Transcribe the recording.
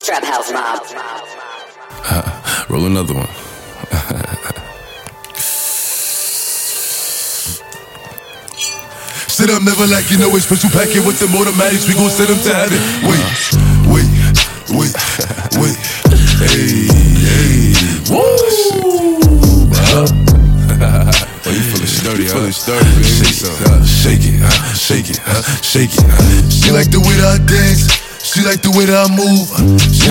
Trap House Mob. Roll another one. Sit up, never like you know it's special packet with them automatics. We gon' send them to heaven. Wait. Hey. Woo! Oh, you feeling sturdy, huh? Shake it. She like the way that I dance. She like the way that I move.